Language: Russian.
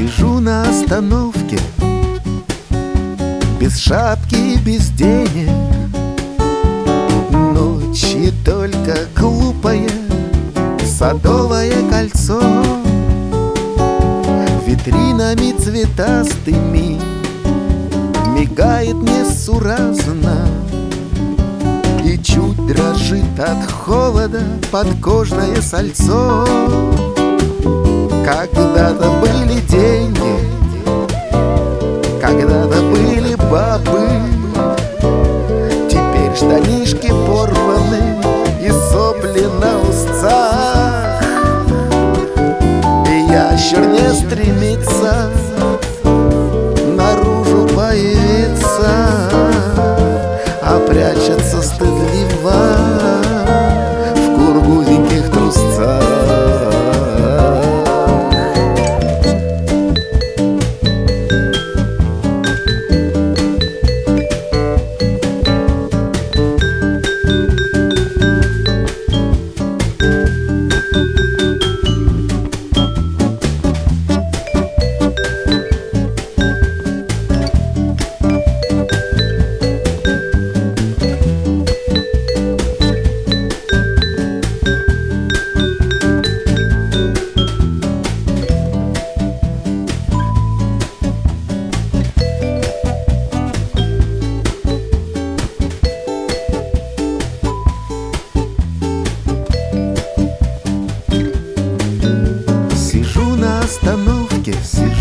Сижу на остановке, без шапки и без денег. Ночи только глупое Садовое кольцо, витринами цветастыми мигает несуразно и чуть дрожит от холода подкожное сальцо. Когда-то были деньги, когда-то были бабы, теперь штанишки порваны и сопли на устцах, и ящер не стремится наружу появиться, а прячется стыдливо в кургузеньких трусцах. Остановке